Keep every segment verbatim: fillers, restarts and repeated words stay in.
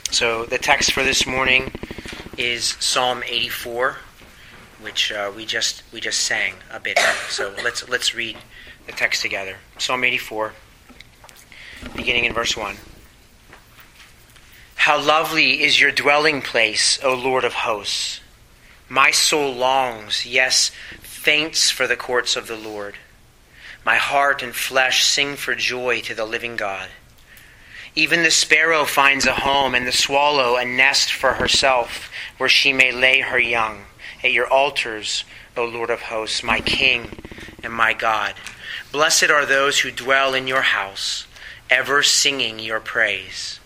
So the text for this morning is Psalm eighty-four, which uh, we just we just sang a bit of. So let's let's read the text together. Psalm eighty-four, beginning in verse one. How lovely is your dwelling place, O Lord of hosts! My soul longs, yes, faints for the courts of the Lord. My heart and flesh sing for joy to the living God. Even the sparrow finds a home, and the swallow a nest for herself, where she may lay her young. At your altars, O Lord of hosts, my King and my God. Blessed are those who dwell in your house, ever singing your praise.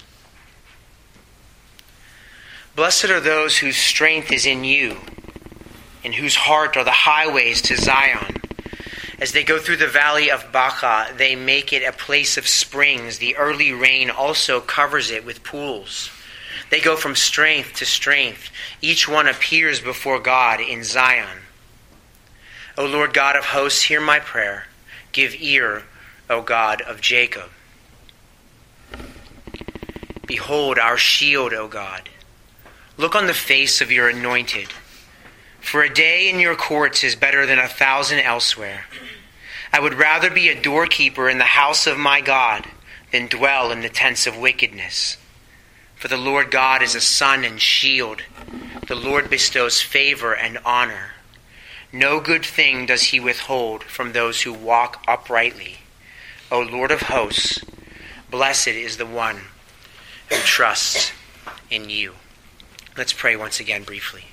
Blessed are those whose strength is in you, in whose heart are the highways to Zion. As they go through the valley of Baca, they make it a place of springs. The early rain also covers it with pools. They go from strength to strength. Each one appears before God in Zion. O Lord God of hosts, hear my prayer. Give ear, O God of Jacob. Behold our shield, O God. Look on the face of your anointed. For a day in your courts is better than a thousand elsewhere. I would rather be a doorkeeper in the house of my God than dwell in the tents of wickedness. For the Lord God is a sun and shield. The Lord bestows favor and honor. No good thing does he withhold from those who walk uprightly. O Lord of hosts, blessed is the one who trusts in you. Let's pray once again briefly.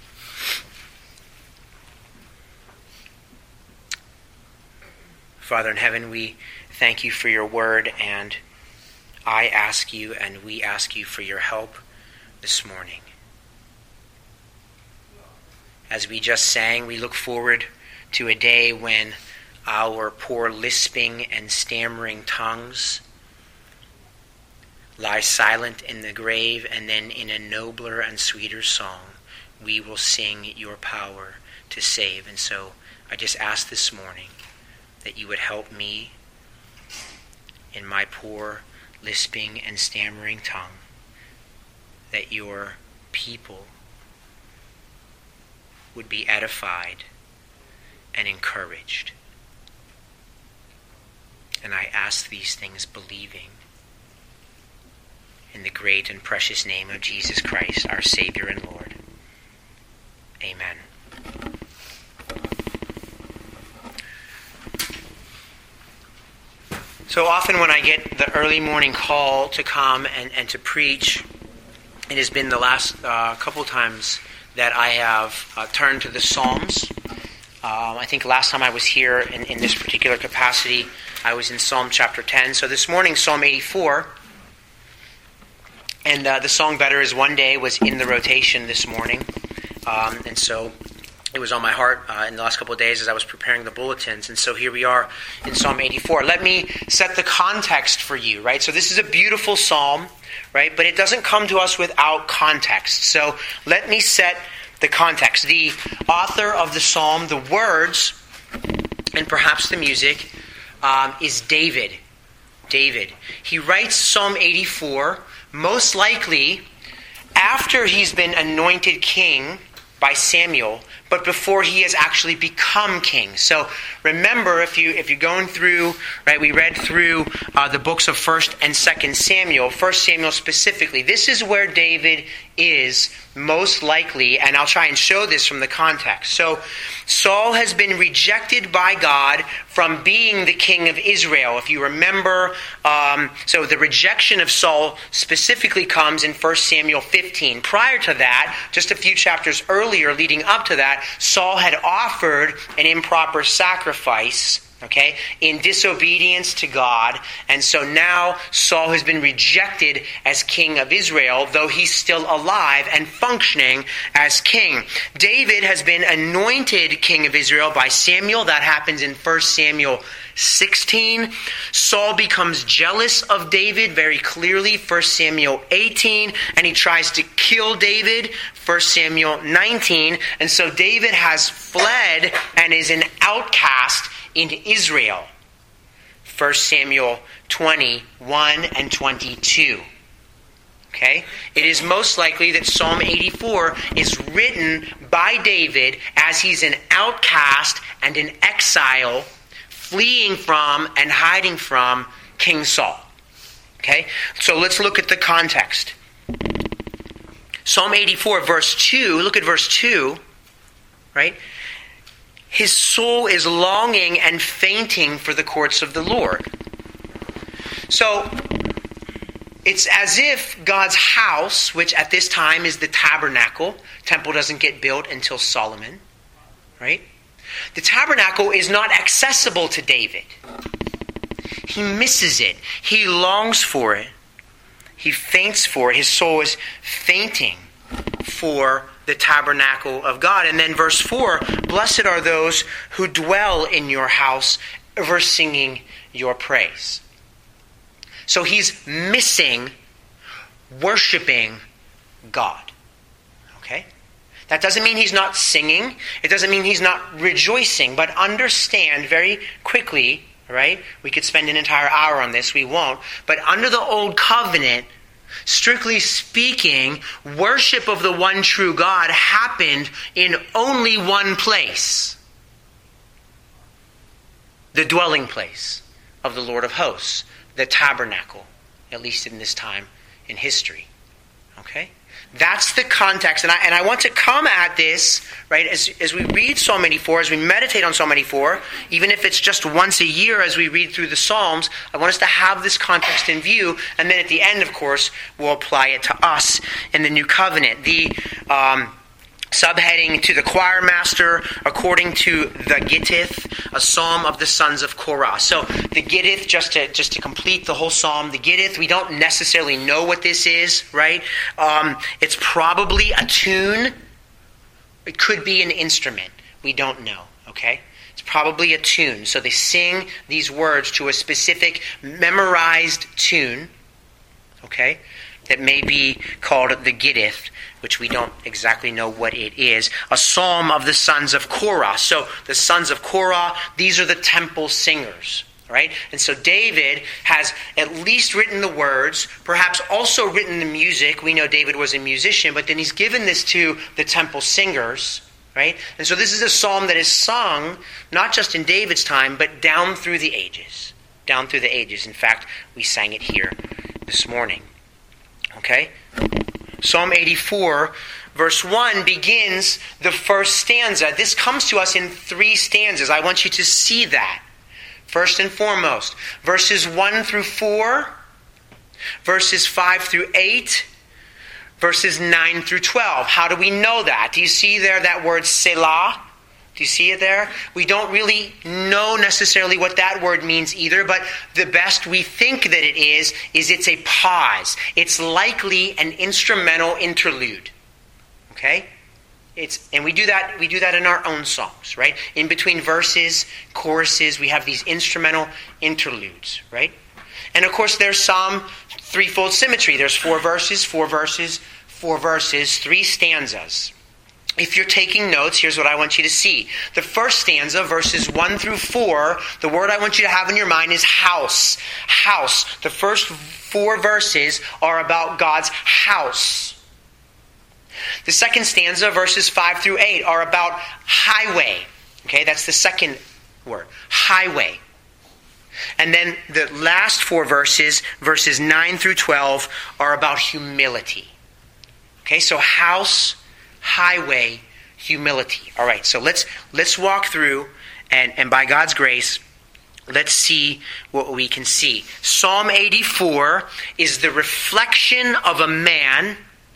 Father in heaven, we thank you for your word, and I ask you and we ask you for your help this morning. As we just sang, we look forward to a day when our poor lisping and stammering tongues lie silent in the grave, and then in a nobler and sweeter song we will sing your power to save. And so I just ask this morning that you would help me in my poor lisping and stammering tongue, that your people would be edified and encouraged. And I ask these things believing in the great and precious name of Jesus Christ, our Savior and Lord. Amen. So often when I get the early morning call to come and, and to preach, it has been the last uh, couple times that I have uh, turned to the Psalms. Um, I think last time I was here in, in this particular capacity, I was in Psalm chapter ten. So this morning, Psalm eighty-four. And uh, the song Better Is One Day was in the rotation this morning. Um, and so it was on my heart uh, in the last couple of days as I was preparing the bulletins. And so here we are in Psalm eighty-four. Let me set the context for you, right? So this is a beautiful psalm, right? But it doesn't come to us without context. So let me set the context. The author of the psalm, the words, and perhaps the music, um, is David. David. He writes Psalm eighty-four most likely after he's been anointed king by Samuel, but before he has actually become king. So remember, if you if you're going through, right, we read through uh, the books of First and Second Samuel. First Samuel specifically. This is where David is most likely, and I'll try and show this from the context. So Saul has been rejected by God from being the king of Israel. If you remember, um, so the rejection of Saul specifically comes in First Samuel fifteen. Prior to that, just a few chapters earlier, leading up to that, Saul had offered an improper sacrifice, okay, in disobedience to God. And so now Saul has been rejected as king of Israel, though he's still alive and functioning as king. David has been anointed king of Israel by Samuel. That happens in First Samuel sixteen. Saul becomes jealous of David very clearly, First Samuel eighteen, and he tries to kill David, First Samuel nineteen. And so David has fled and is an outcast in Israel, First Samuel twenty-one and twenty-two. Okay? It is most likely that Psalm eighty-four is written by David as he's an outcast and an exile, fleeing from and hiding from King Saul. Okay? So let's look at the context. Psalm eighty-four, verse two, look at verse two, right? His soul is longing and fainting for the courts of the Lord. So, it's as if God's house, which at this time is the tabernacle, temple doesn't get built until Solomon, right? The tabernacle is not accessible to David. He misses it. He longs for it. He faints for it. His soul is fainting for the tabernacle of God. And then verse four, blessed are those who dwell in your house, ever singing your praise. So he's missing worshiping God. Okay? That doesn't mean he's not singing. It doesn't mean he's not rejoicing. But understand very quickly, right? We could spend an entire hour on this. We won't. But under the old covenant, strictly speaking, worship of the one true God happened in only one place. The dwelling place of the Lord of hosts. The tabernacle, at least in this time in history. Okay? That's the context. And I, and I want to come at this, right, as, as we read Psalm eighty-four, as we meditate on Psalm eighty-four, even if it's just once a year as we read through the Psalms, I want us to have this context in view. And then at the end, of course, we'll apply it to us in the New Covenant. The um, subheading to the choir master, according to the Gittith, a psalm of the sons of Korah. So the Gittith, just to just to complete the whole psalm, the Gittith, we don't necessarily know what this is, right? Um, it's probably a tune. It could be an instrument. We don't know, okay? It's probably a tune. So they sing these words to a specific memorized tune, okay, that may be called the Gittith, which we don't exactly know what it is. A psalm of the sons of Korah. So the sons of Korah, these are the temple singers, right? And so David has at least written the words, perhaps also written the music. We know David was a musician, but then he's given this to the temple singers, right? And so this is a psalm that is sung not just in David's time, but down through the ages. Down through the ages. In fact, we sang it here this morning. Okay? Psalm eighty-four, verse one, begins the first stanza. This comes to us in three stanzas. I want you to see that. First and foremost, verses one through four, verses five through eight, verses nine through twelve. How do we know that? Do you see there that word Selah? Do you see it there? We don't really know necessarily what that word means either, but the best we think that it is, is it's a pause. It's likely an instrumental interlude. Okay? It's and we do that we do that in our own songs, right? In between verses, choruses, we have these instrumental interludes, right? And of course there's some threefold symmetry. There's four verses, four verses, four verses, three stanzas. If you're taking notes, here's what I want you to see. The first stanza, verses one through four, the word I want you to have in your mind is house. House. The first four verses are about God's house. The second stanza, verses five through eight, are about highway. Okay, that's the second word. Highway. And then the last four verses, verses nine through twelve, are about humility. Okay, so house, highway, humility. All right, so let's let's walk through, and, and by God's grace, let's see what we can see. Psalm eighty-four is the reflection of a man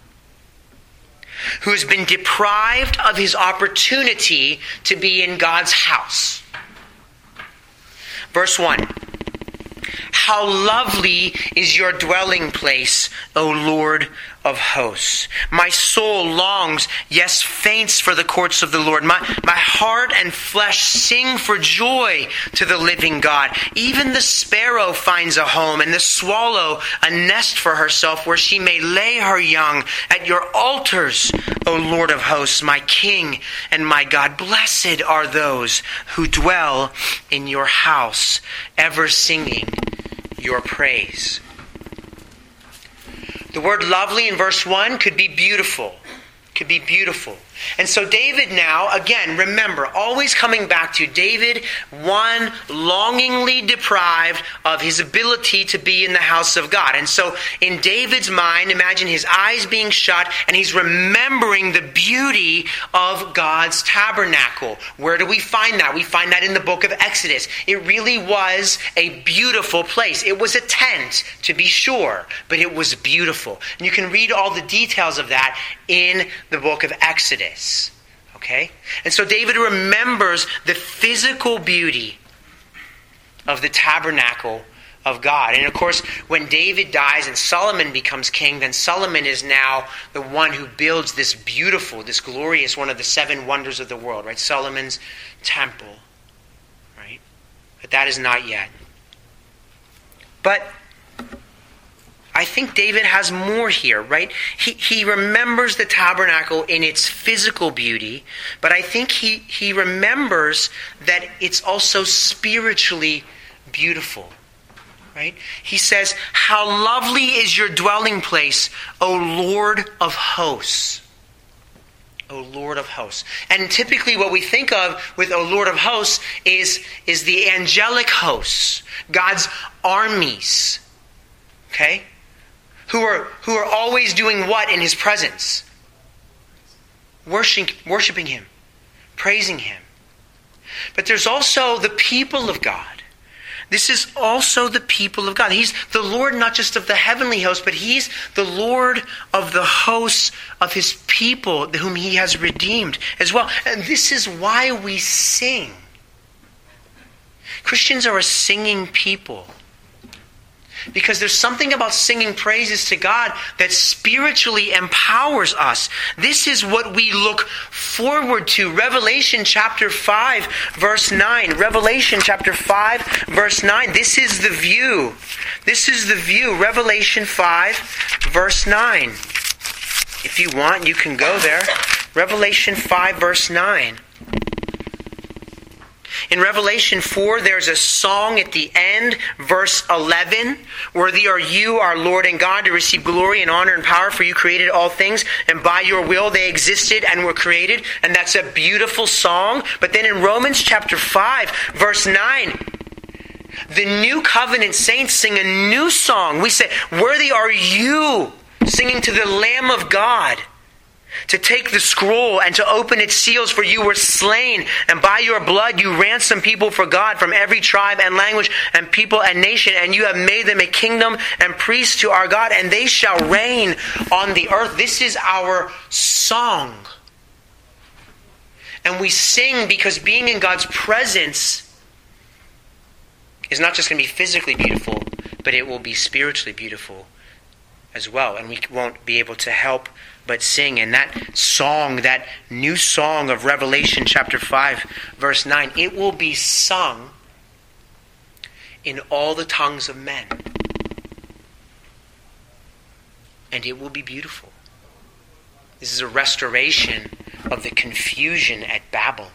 who has been deprived of his opportunity to be in God's house. Verse one. How lovely is your dwelling place, O Lord of hosts. My soul longs, yes, faints for the courts of the Lord. My, my heart and flesh sing for joy to the living God. Even the sparrow finds a home, and the swallow a nest for herself, where she may lay her young at your altars, O Lord of hosts, my King and my God. Blessed are those who dwell in your house, ever singing your praise. The word lovely in verse one could be beautiful. Could be beautiful. And so David now, again, remember, always coming back to David, one longingly deprived of his ability to be in the house of God. And so in David's mind, imagine his eyes being shut and he's remembering the beauty of God's tabernacle. Where do we find that? We find that in the book of Exodus. It really was a beautiful place. It was a tent, to be sure, but it was beautiful. And you can read all the details of that in the book of Exodus. Okay? And so David remembers the physical beauty of the tabernacle of God. And of course, when David dies and Solomon becomes king, then Solomon is now the one who builds this beautiful, this glorious, one of the seven wonders of the world, right? Solomon's temple, right? But that is not yet. But I think David has more here, right? He he remembers the tabernacle in its physical beauty, but I think he, he remembers that it's also spiritually beautiful, right? He says, "How lovely is your dwelling place, O Lord of hosts." O Lord of hosts. And typically what we think of with O Lord of hosts is, is the angelic hosts, God's armies, okay? Who are who are always doing what in His presence? Worshiping, worshiping Him, praising Him. But there's also the people of God. This is also the people of God. He's the Lord not just of the heavenly host, but He's the Lord of the hosts of His people, whom He has redeemed as well. And this is why we sing. Christians are a singing people. Because there's something about singing praises to God that spiritually empowers us. This is what we look forward to. Revelation chapter five, verse nine. Revelation chapter five, verse nine. This is the view. This is the view. Revelation five, verse nine. If you want, you can go there. Revelation five, verse nine. In Revelation four, there's a song at the end, verse eleven. "Worthy are you, our Lord and God, to receive glory and honor and power, for you created all things, and by your will they existed and were created." And that's a beautiful song. But then in Romans chapter five, verse nine, the new covenant saints sing a new song. We say, "Worthy are you," singing to the Lamb of God, "to take the scroll and to open its seals, for you were slain, and by your blood you ransomed people for God from every tribe and language and people and nation, and you have made them a kingdom and priests to our God, and they shall reign on the earth." This is our song. And we sing because being in God's presence is not just going to be physically beautiful, but it will be spiritually beautiful as well. And we won't be able to help but sing. And that song, that new song of Revelation chapter five, verse nine, it will be sung in all the tongues of men. And it will be beautiful. This is a restoration of the confusion at Babel.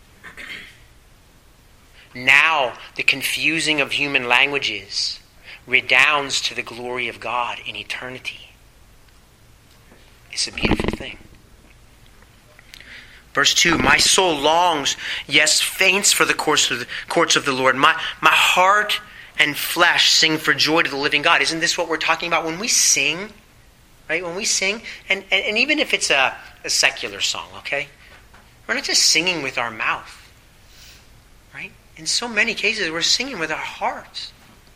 Now, the confusing of human languages redounds to the glory of God in eternity. It's a beautiful thing. Verse two, "My soul longs, yes, faints for the courts of the, courts of the Lord. My, my heart and flesh sing for joy to the living God." Isn't this what we're talking about? When we sing, right? When we sing, and, and, and even if it's a, a secular song, okay? We're not just singing with our mouth, right? In so many cases, we're singing with our hearts.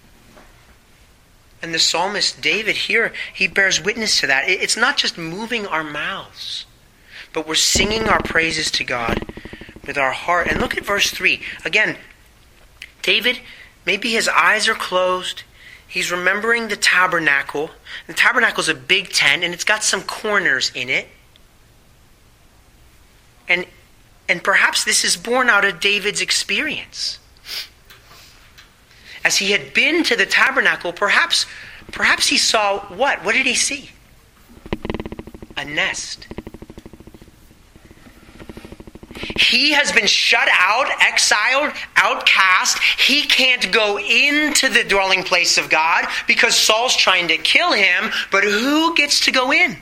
And the psalmist David here, he bears witness to that. It's not just moving our mouths, but we're singing our praises to God with our heart. And look at verse three. Again, David, maybe his eyes are closed. He's remembering the tabernacle. The tabernacle is a big tent, and it's got some corners in it. And, and perhaps this is born out of David's experience. As he had been to the tabernacle, perhaps, perhaps he saw what? What did he see? A nest. He has been shut out, exiled, outcast. He can't go into the dwelling place of God because Saul's trying to kill him. But who gets to go in?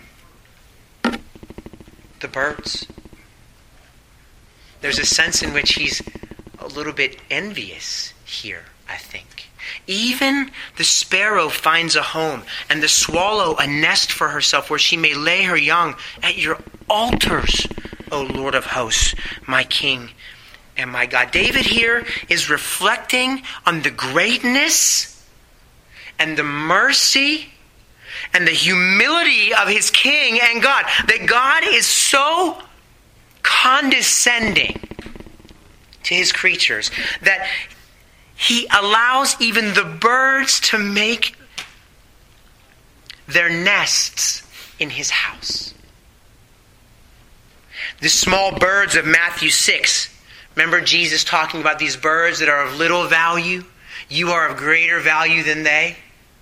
The birds. There's a sense in which he's a little bit envious here, I think. Even the sparrow finds a home, and the swallow a nest for herself where she may lay her young at your altars, O Lord of hosts, my King and my God. David here is reflecting on the greatness and the mercy and the humility of his King and God. That God is so condescending to his creatures that he allows even the birds to make their nests in his house. The small birds of Matthew six. Remember Jesus talking about these birds that are of little value? You are of greater value than they.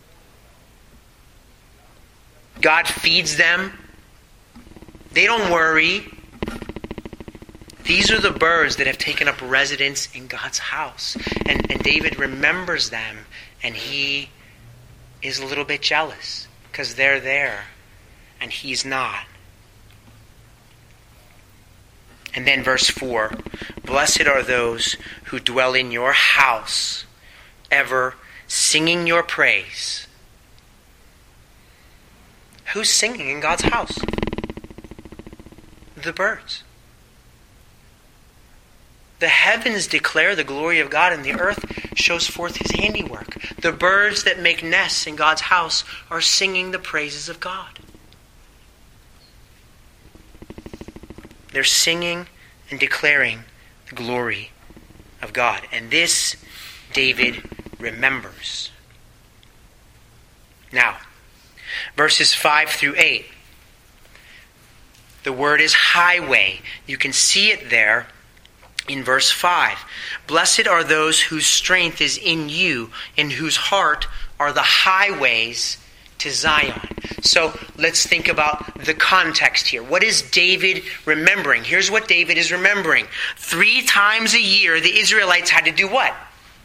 God feeds them. They don't worry. These are the birds that have taken up residence in God's house. And, and David remembers them, and he is a little bit jealous because they're there and he's not. And then verse four, blessed are those who dwell in your house, ever singing your praise. Who's singing in God's house? The birds. The heavens declare the glory of God, and the earth shows forth his handiwork. The birds that make nests in God's house are singing the praises of God. They're singing and declaring the glory of God. And this David remembers. Now, verses five through eight. The word is highway. You can see it there in verse five. Blessed are those whose strength is in you, in whose heart are the highways to Zion. So let's think about the context here. What is David remembering? Here's what David is remembering. Three times a year, the Israelites had to do what?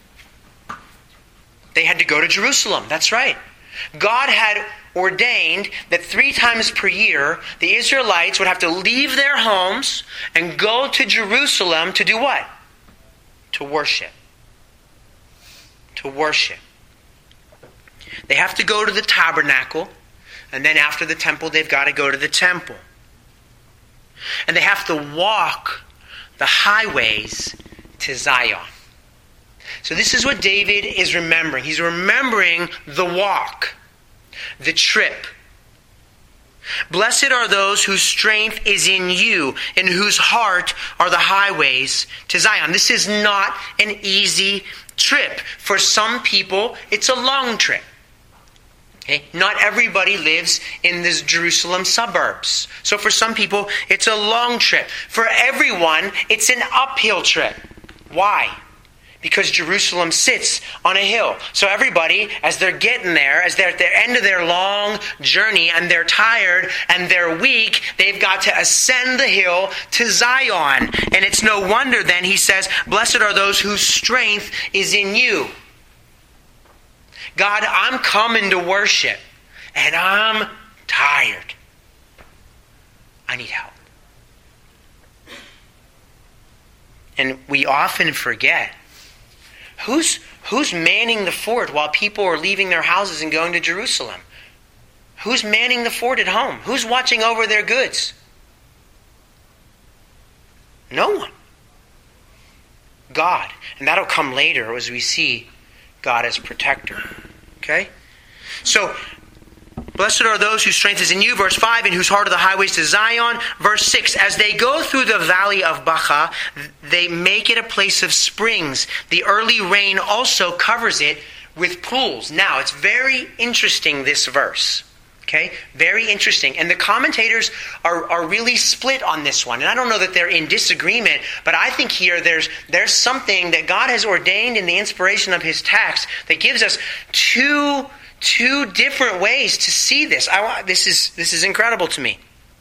They had to go to Jerusalem. That's right. God had ordained that three times per year, the Israelites would have to leave their homes and go to Jerusalem to do what? To worship. To worship. They have to go to the tabernacle, and then after the temple, they've got to go to the temple. And they have to walk the highways to Zion. So this is what David is remembering. He's remembering the walk, the trip. Blessed are those whose strength is in you, in whose heart are the highways to Zion. This is not an easy trip. For some people, it's a long trip. Okay? Not everybody lives in the Jerusalem suburbs. So for some people, it's a long trip. For everyone, it's an uphill trip. Why? Because Jerusalem sits on a hill. So everybody, as they're getting there, as they're at the end of their long journey and they're tired and they're weak, they've got to ascend the hill to Zion. And it's no wonder then he says, blessed are those whose strength is in you. God, I'm coming to worship and I'm tired. I need help. And we often forget, Who's, who's manning the fort while people are leaving their houses and going to Jerusalem? Who's manning the fort at home? Who's watching over their goods? No one. God. And that'll come later as we see God as protector. Okay? So, blessed are those whose strength is in you, verse five, in whose heart are the highways to Zion. Verse six, as they go through the valley of Baca, they make it a place of springs. The early rain also covers it with pools. Now, it's very interesting, this verse. Okay? Very interesting. And the commentators are, are really split on this one. And I don't know that they're in disagreement, but I think here there's, there's something that God has ordained in the inspiration of his text that gives us two Two different ways to see this. I want, this is this is incredible to me.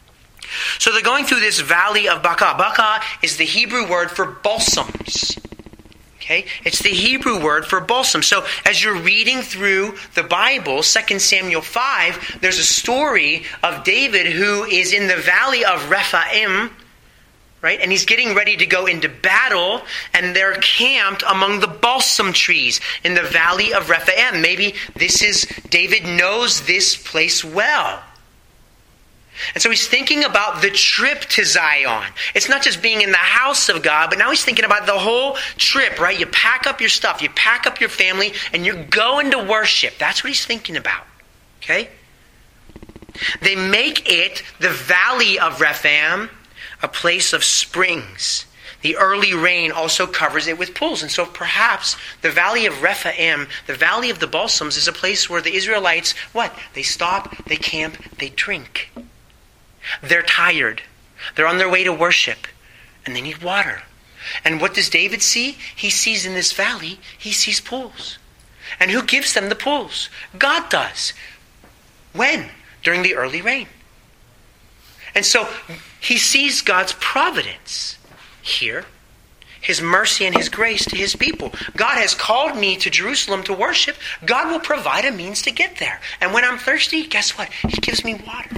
So they're going through this valley of Baca. Baca is the Hebrew word for balsams. Okay? It's the Hebrew word for balsam. So as you're reading through the Bible, Second Samuel five, there's a story of David who is in the valley of Rephaim, right? And he's getting ready to go into battle, and they're camped among the balsam trees in the valley of Rephaim. Maybe this is, David knows this place well. And so he's thinking about the trip to Zion. It's not just being in the house of God, but now he's thinking about the whole trip, right? You pack up your stuff, you pack up your family, and you're going to worship. That's what he's thinking about. Okay? They make it, the valley of Rephaim, a place of springs. The early rain also covers it with pools. And so perhaps the valley of Rephaim, the valley of the balsams, is a place where the Israelites, what? They stop, they camp, they drink. They're tired. They're on their way to worship. And they need water. And what does David see? He sees in this valley, he sees pools. And who gives them the pools? God does. When? During the early rain. And so he sees God's providence here. His mercy and his grace to his people. God has called me to Jerusalem to worship. God will provide a means to get there. And when I'm thirsty, guess what? He gives me water.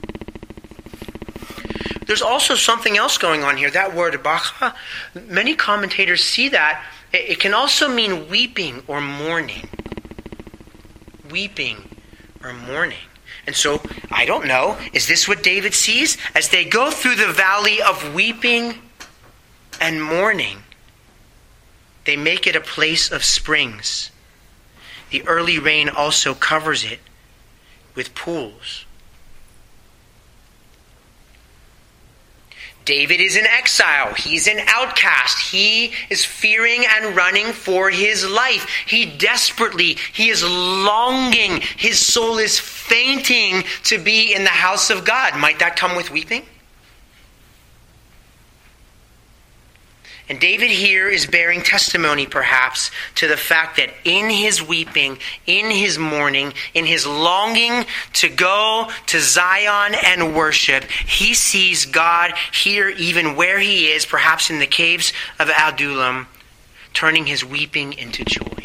There's also something else going on here. That word, bacha, many commentators see that. It can also mean weeping or mourning. Weeping or mourning. And so, I don't know, is this what David sees? As they go through the valley of weeping and mourning, they make it a place of springs. The early rain also covers it with pools. David is in exile. He's an outcast. He is fearing and running for his life. He desperately, he is longing. His soul is fainting to be in the house of God. Might that come with weeping? And David here is bearing testimony, perhaps, to the fact that in his weeping, in his mourning, in his longing to go to Zion and worship, he sees God here, even where he is, perhaps in the caves of Adullam, turning his weeping into joy.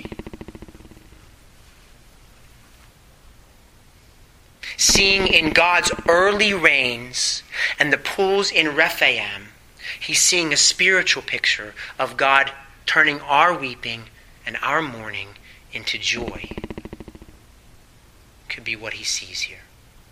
Seeing in God's early rains and the pools in Rephaim, he's seeing a spiritual picture of God turning our weeping and our mourning into joy. Could be what he sees here.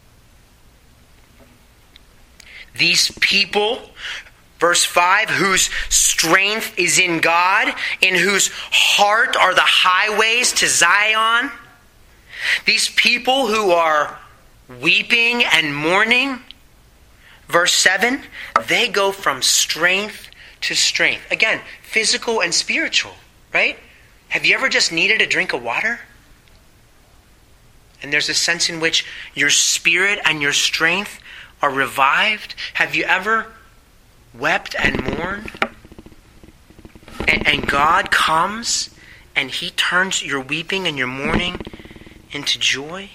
These people, verse five, whose strength is in God, in whose heart are the highways to Zion. These people who are weeping and mourning, verse seven, they go from strength to strength. Again, physical and spiritual, right? Have you ever just needed a drink of water? And there's a sense in which your spirit and your strength are revived. Have you ever wept and mourned? And, and God comes and he turns your weeping and your mourning into joy.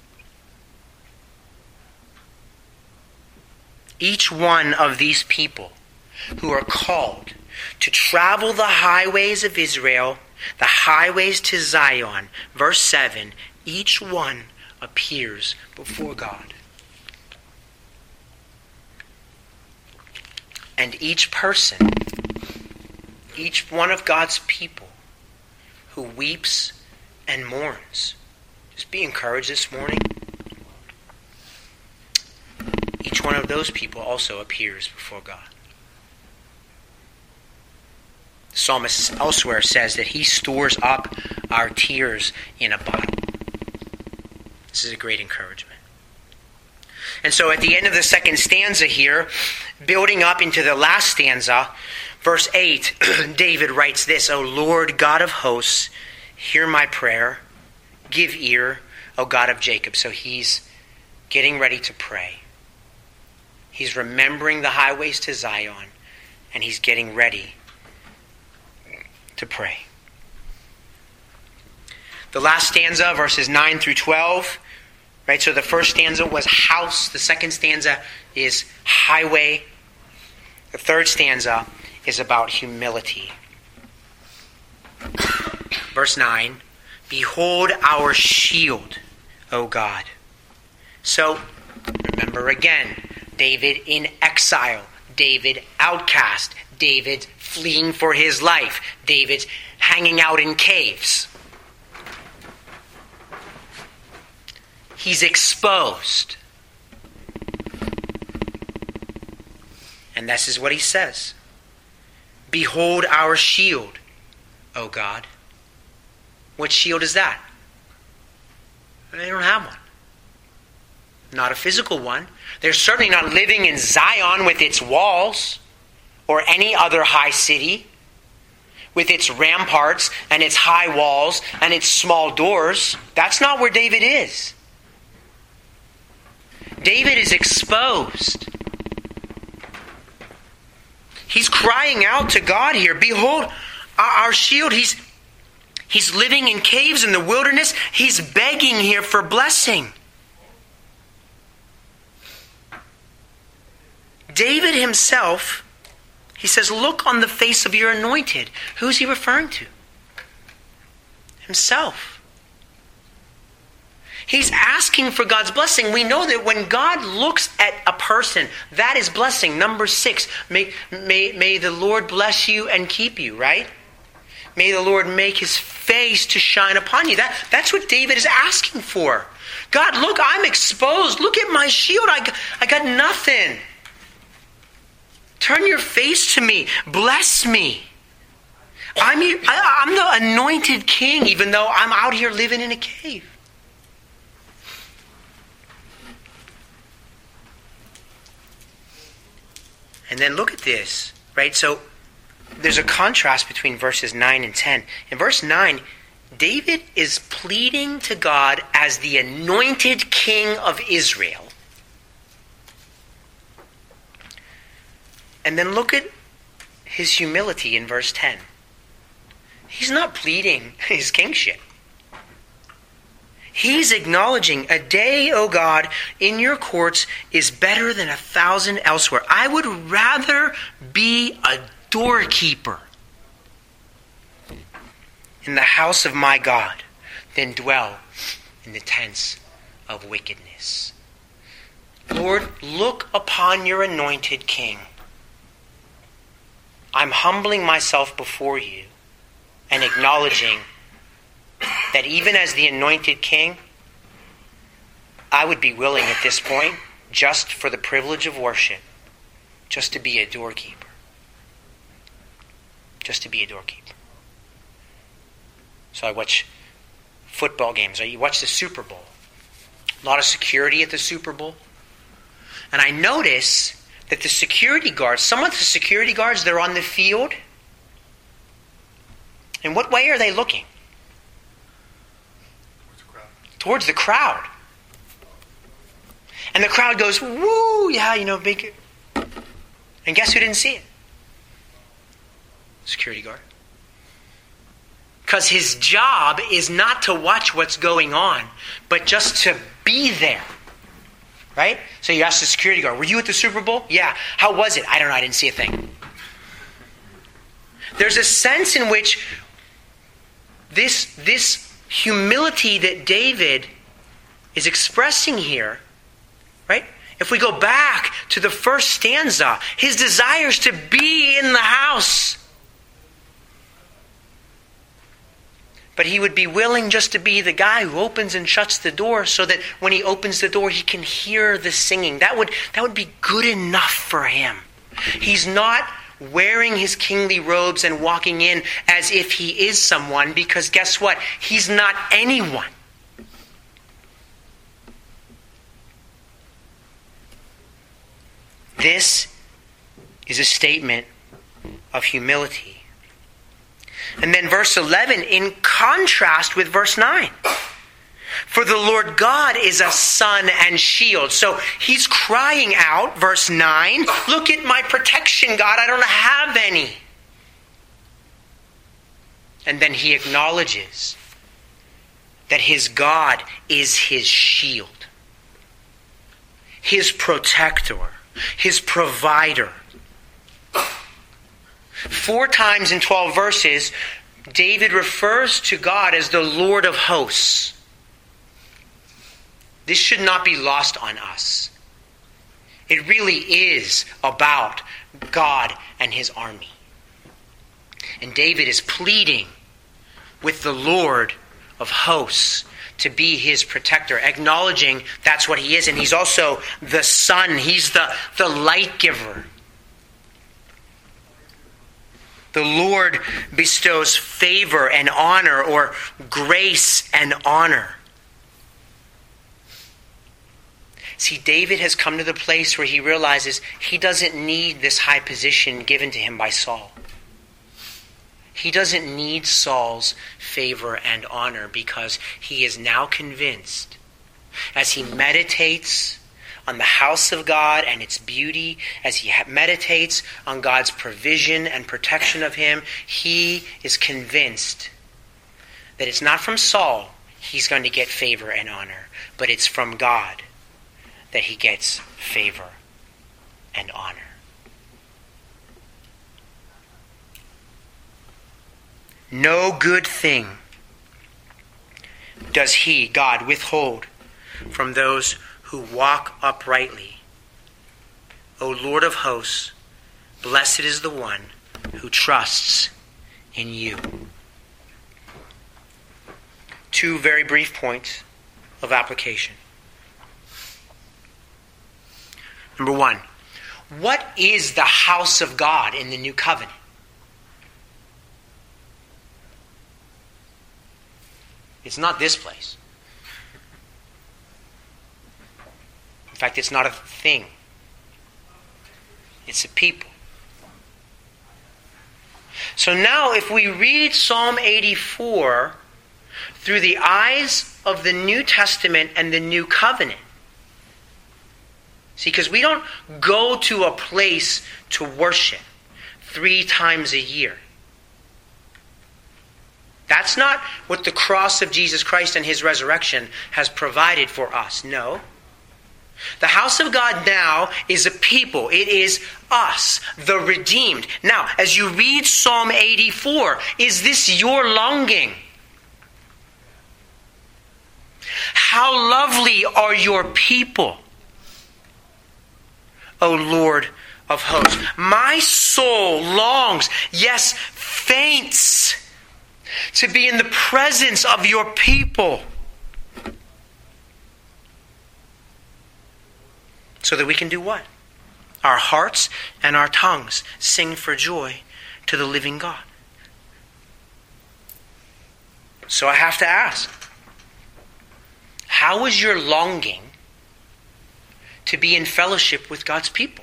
Each one of these people who are called to travel the highways of Israel, the highways to Zion, verse seven, each one appears before God. And each person, each one of God's people who weeps and mourns, just be encouraged this morning. Each one of those people also appears before God. The psalmist elsewhere says that he stores up our tears in a bottle. This is a great encouragement. And so at the end of the second stanza here, building up into the last stanza, verse eight, David writes this, O Lord God of hosts, hear my prayer, give ear, O God of Jacob. So he's getting ready to pray. He's remembering the highways to Zion, and he's getting ready to pray. The last stanza, verses nine through twelve, Right? So the first stanza was house. The second stanza is highway. The third stanza is about humility. Verse nine, behold our shield, O God. So, remember again, David in exile, David outcast, David fleeing for his life, David hanging out in caves. He's exposed. And this is what he says. Behold our shield, O God. What shield is that? They don't have one. Not a physical one. They're certainly not living in Zion with its walls or any other high city with its ramparts and its high walls and its small doors. That's not where David is. David is exposed. He's crying out to God here. Behold our shield. He's, he's living in caves in the wilderness. He's begging here for blessing. David himself, he says, look on the face of your anointed. Who's he referring to? Himself. He's asking for God's blessing. We know that when God looks at a person, that is blessing. Number six, may, may, may the Lord bless you and keep you, right? May the Lord make his face to shine upon you. That, that's what David is asking for. God, look, I'm exposed. Look at my shield. I got, I got nothing. Turn your face to me. Bless me. I'm, I'm the anointed king, even though I'm out here living in a cave. And then look at this, right? So there's a contrast between verses nine and ten. In verse nine, David is pleading to God as the anointed king of Israel. And then look at his humility in verse ten. He's not pleading his kingship. He's acknowledging, a day, O God, in your courts is better than a thousand elsewhere. I would rather be a doorkeeper in the house of my God than dwell in the tents of wickedness. Lord, look upon your anointed king. I'm humbling myself before you and acknowledging that even as the anointed king, I would be willing at this point, just for the privilege of worship, just to be a doorkeeper. Just to be a doorkeeper. So I watch football games. I watch the Super Bowl. A lot of security at the Super Bowl. And I notice that the security guards, some of the security guards, they're on the field. In what way are they looking? Towards the crowd. And the crowd goes, woo, yeah, you know, big. And guess who didn't see it? Security guard. Because his job is not to watch what's going on, but just to be there. Right? So you ask the security guard, were you at the Super Bowl? Yeah. How was it? I don't know, I didn't see a thing. There's a sense in which this, this humility that David is expressing here, right? If we go back to the first stanza, his desire is to be in the house. But he would be willing just to be the guy who opens and shuts the door so that when he opens the door, he can hear the singing. That would, that would be good enough for him. He's not wearing his kingly robes and walking in as if he is someone, because guess what? He's not anyone. This is a statement of humility. And then verse eleven, in contrast with verse nine. For the Lord God is a sun and shield. So he's crying out, verse nine, look at my protection, God, I don't have any. And then he acknowledges that his God is his shield. his protector, his provider. Four times in twelve verses, David refers to God as the Lord of hosts. This should not be lost on us. It really is about God and his army. And David is pleading with the Lord of hosts to be his protector, acknowledging that's what he is. And he's also the sun. He's the, the light giver. The Lord bestows favor and honor, or grace and honor. See, David has come to the place where he realizes he doesn't need this high position given to him by Saul. He doesn't need Saul's favor and honor, because he is now convinced, as he meditates on the house of God and its beauty, as he meditates on God's provision and protection of him, he is convinced that it's not from Saul he's going to get favor and honor, but it's from God that he gets favor and honor. No good thing does he, God, withhold from those who walk uprightly. O Lord of hosts, blessed is the one who trusts in you. Two very brief points of application. Number one, what is the house of God in the new covenant? It's not this place. In fact, it's not a thing. It's a people. So now if we read Psalm eighty-four through the eyes of the New Testament and the New Covenant, see, because we don't go to a place to worship three times a year. That's not what the cross of Jesus Christ and his resurrection has provided for us. No. The house of God now is a people. It is us, the redeemed. Now, as you read Psalm eighty-four, is this your longing? How lovely are your people, O Lord of hosts. My soul longs, yes, faints, to be in the presence of your people, so that we can do what? Our hearts and our tongues sing for joy to the living God. So I have to ask, how is your longing to be in fellowship with God's people?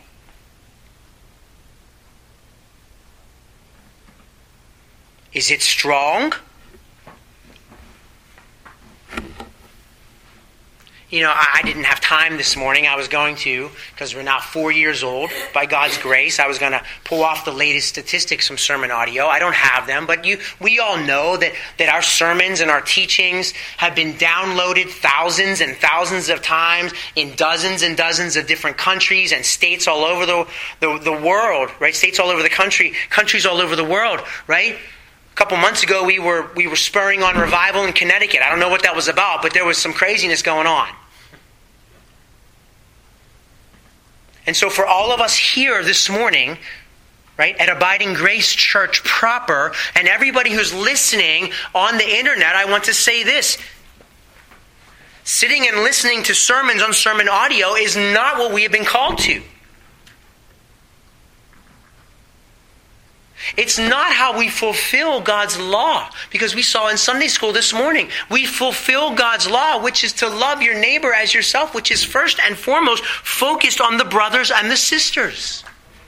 Is it strong? You know, I didn't have time this morning. I was going to, because we're now four years old, by God's grace, I was going to pull off the latest statistics from sermon audio. I don't have them, but you, we all know that, that our sermons and our teachings have been downloaded thousands and thousands of times in dozens and dozens of different countries and states all over the, the, the world, right? States all over the country, countries all over the world, right? A couple months ago, we were we were spurring on revival in Connecticut. I don't know what that was about, but there was some craziness going on. And so for all of us here this morning, right, at Abiding Grace Church proper, and everybody who's listening on the internet, I want to say this. Sitting and listening to sermons on sermon audio is not what we have been called to. It's not how we fulfill God's law. Because we saw in Sunday school this morning, we fulfill God's law, which is to love your neighbor as yourself, which is first and foremost focused on the brothers and the sisters.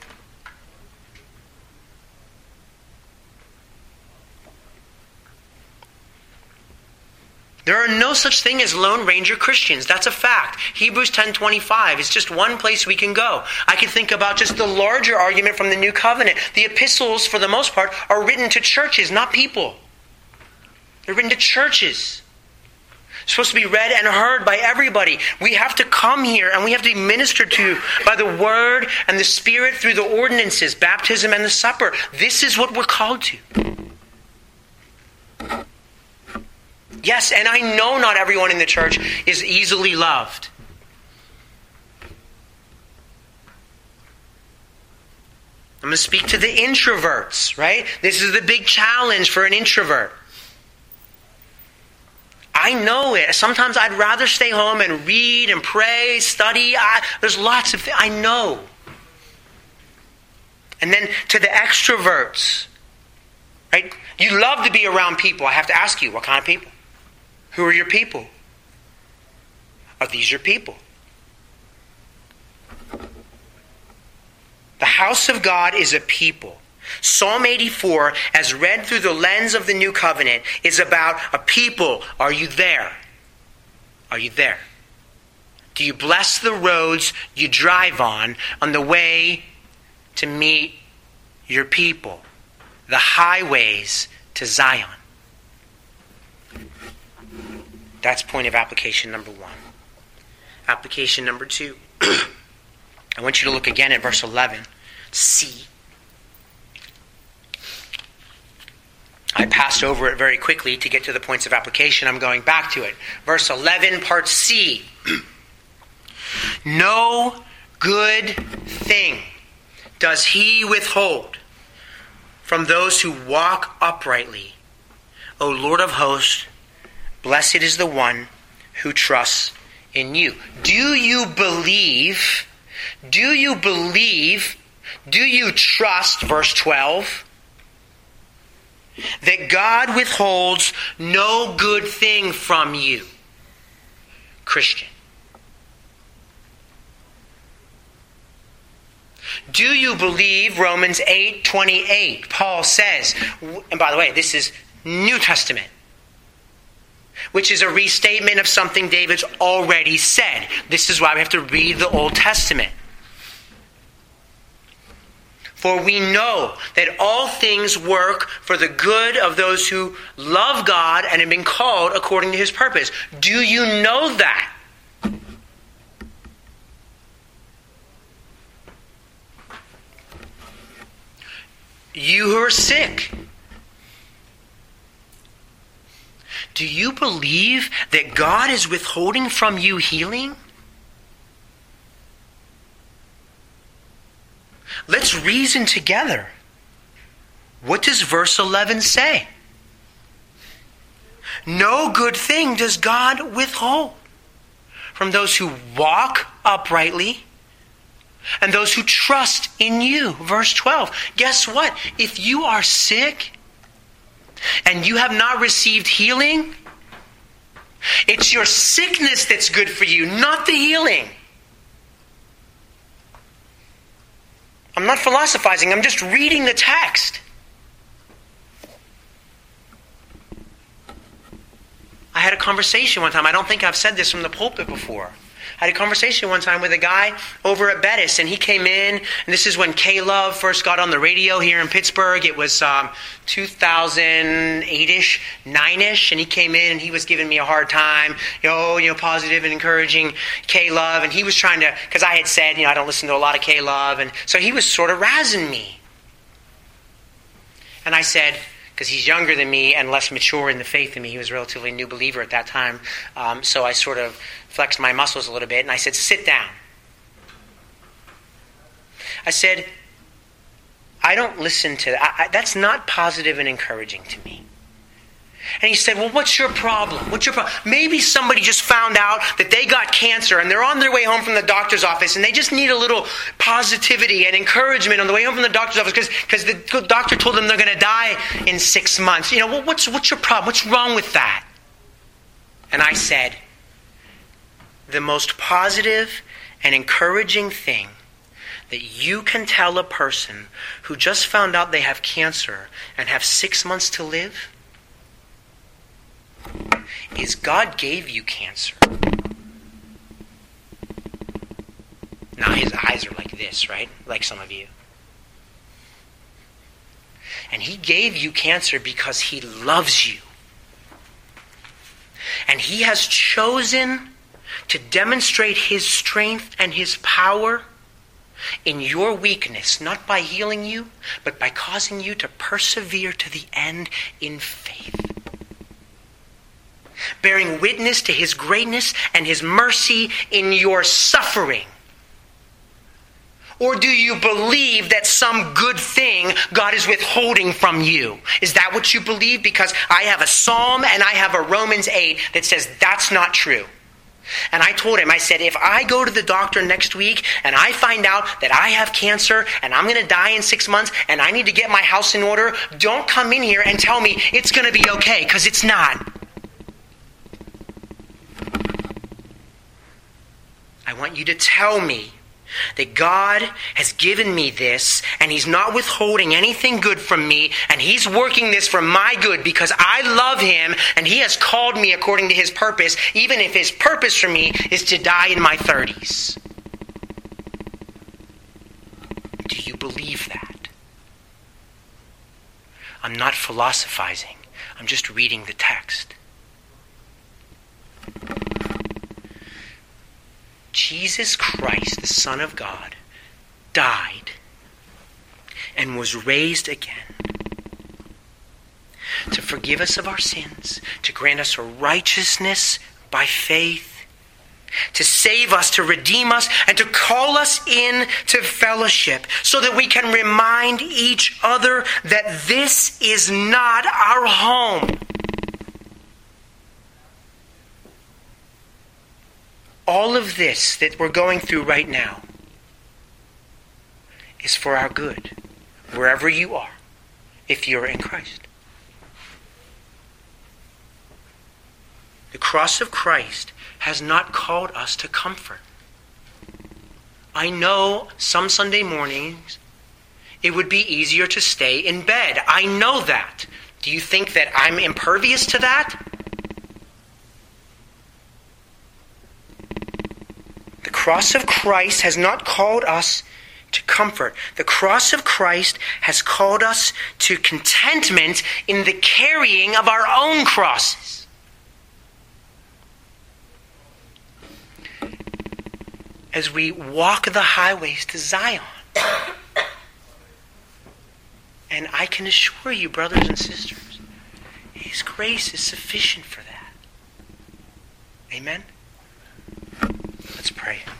There are no such thing as Lone Ranger Christians. That's a fact. Hebrews ten twenty-five is just one place we can go. I can think about just the larger argument from the New Covenant. The epistles, for the most part, are written to churches, not people. They're written to churches. It's supposed to be read and heard by everybody. We have to come here and we have to be ministered to by the Word and the Spirit through the ordinances, baptism and the supper. This is what we're called to. Yes, and I know not everyone in the church is easily loved. I'm going to speak to the introverts, right? This is the big challenge for an introvert. I know it. Sometimes I'd rather stay home and read and pray, study. I, there's lots of things. I know. And then to the extroverts, right? You love to be around people. I have to ask you, what kind of people? Who are your people? Are these your people? The house of God is a people. Psalm eighty-four, as read through the lens of the New Covenant, is about a people. Are you there? Are you there? Do you bless the roads you drive on on the way to meet your people? The highways to Zion. That's point of application number one. Application number two. I want you to look again at verse eleven. C. I passed over it very quickly to get to the points of application. I'm going back to it. Verse eleven, part C. No good thing does he withhold from those who walk uprightly. O Lord of hosts, blessed is the one who trusts in you. Do you believe? Do you believe? Do you trust, verse twelve, that God withholds no good thing from you, Christian? Do you believe Romans eight twenty-eight? Paul says, and by the way, this is New Testament, which is a restatement of something David's already said. This is why we have to read the Old Testament. For we know that all things work for the good of those who love God and have been called according to His purpose. Do you know that? You who are sick, do you believe that God is withholding from you healing? Let's reason together. What does verse eleven say? No good thing does God withhold from those who walk uprightly and those who trust in you. Verse twelve. Guess what? If you are sick and you have not received healing, it's your sickness that's good for you, not the healing. I'm not philosophizing, I'm just reading the text. I had a conversation one time, I don't think I've said this from the pulpit before. I had a conversation one time with a guy over at Bettis, and he came in, and this is when K-Love first got on the radio here in Pittsburgh. It was um, two thousand eight-ish, nine-ish, and he came in and he was giving me a hard time, you know, you know, positive and encouraging K-Love, and he was trying to, because I had said, you know, I don't listen to a lot of K-Love, and so he was sort of razzing me. And I said, because he's younger than me and less mature in the faith than me. He was a relatively new believer at that time. Um, so I sort of flexed my muscles a little bit, and I said, sit down. I said, I don't listen to that. I, I, that's not positive and encouraging to me. And he said, well, what's your problem? What's your problem? Maybe somebody just found out that they got cancer and they're on their way home from the doctor's office and they just need a little positivity and encouragement on the way home from the doctor's office because because the doctor told them they're going to die in six months. You know, well, what's, what's your problem? What's wrong with that? And I said, the most positive and encouraging thing that you can tell a person who just found out they have cancer and have six months to live is God gave you cancer. Now his eyes are like this, right? Like some of you. And he gave you cancer because he loves you. And he has chosen to demonstrate his strength and his power in your weakness, not by healing you, but by causing you to persevere to the end in faith. Bearing witness to his greatness and his mercy in your suffering. Or do you believe that some good thing God is withholding from you? Is that what you believe? Because I have a Psalm and I have a Romans eight that says that's not true. And I told him, I said, if I go to the doctor next week and I find out that I have cancer and I'm going to die in six months and I need to get my house in order, don't come in here and tell me it's going to be okay, because it's not. I want you to tell me that God has given me this and he's not withholding anything good from me, and he's working this for my good because I love him and he has called me according to his purpose, even if his purpose for me is to die in my thirties. Do you believe that? I'm not philosophizing. I'm just reading the text. Jesus Christ, the Son of God, died and was raised again to forgive us of our sins, to grant us a righteousness by faith, to save us, to redeem us, and to call us in to fellowship so that we can remind each other that this is not our home. All of this that we're going through right now is for our good, wherever you are, if you're in Christ. The cross of Christ has not called us to comfort. I know some Sunday mornings it would be easier to stay in bed. I know that. Do you think that I'm impervious to that? The cross of Christ has not called us to comfort. The cross of Christ has called us to contentment in the carrying of our own crosses. As we walk the highways to Zion. And I can assure you, brothers and sisters, his grace is sufficient for that. Amen? Let's pray.